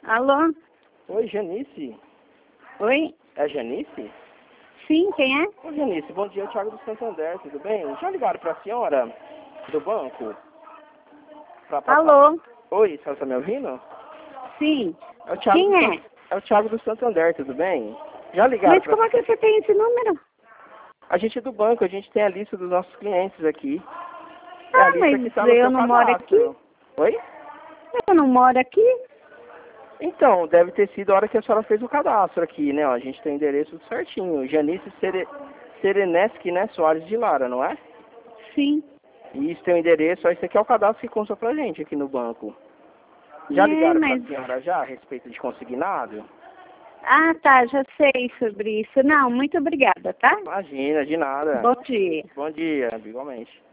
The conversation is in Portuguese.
Alô? Oi, Janice. Oi? É Janice? Sim, quem é? Oi, Janice. Bom dia, é o Thiago do Santander, tudo bem? Já ligaram para a senhora do banco? Pra passar... Alô? Oi, a senhora está me ouvindo? Sim. É o Thiago Quem do é? É o Thiago do Santander, tudo bem? Já ligaram Mas para... como é que você tem esse número? A gente é do banco, a gente tem a lista dos nossos clientes aqui. É a Ah, lista mas que está no eu seu não moro aqui. cadastro. Oi? Eu não moro aqui. Então, deve ter sido a hora que a senhora fez o cadastro aqui, né? Ó, a gente tem o endereço certinho. Janice Sereneski, né? Soares de Lara, não é? Sim. E isso tem o endereço, ó, esse aqui é o cadastro que consta pra gente aqui no banco. Já É, ligaram pra mas... senhora já a respeito de consignado? Ah, tá, já sei sobre isso. Não, muito obrigada, tá? Imagina, de nada. Bom dia. Bom dia, igualmente.